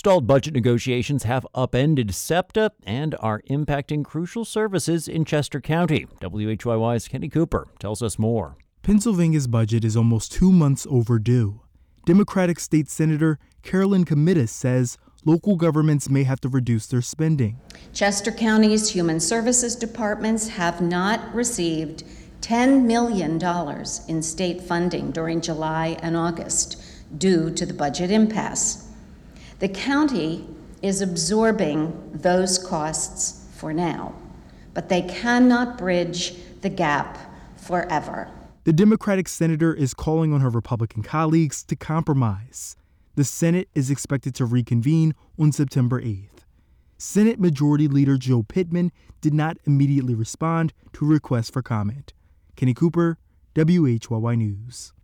Stalled budget negotiations have upended SEPTA and are impacting crucial services in Chester County. WHYY's Kenny Cooper tells us more. Pennsylvania's budget is almost 2 months overdue. Democratic State Senator Carolyn Comitas says local governments may have to reduce their spending. Chester County's Human Services departments have not received $10 million in state funding during July and August due to the budget impasse. The county is absorbing those costs for now, but they cannot bridge the gap forever. The Democratic senator is calling on her Republican colleagues to compromise. The Senate is expected to reconvene on September 8th. Senate Majority Leader Joe Pittman did not immediately respond to requests for comment. Kenny Cooper, WHYY News.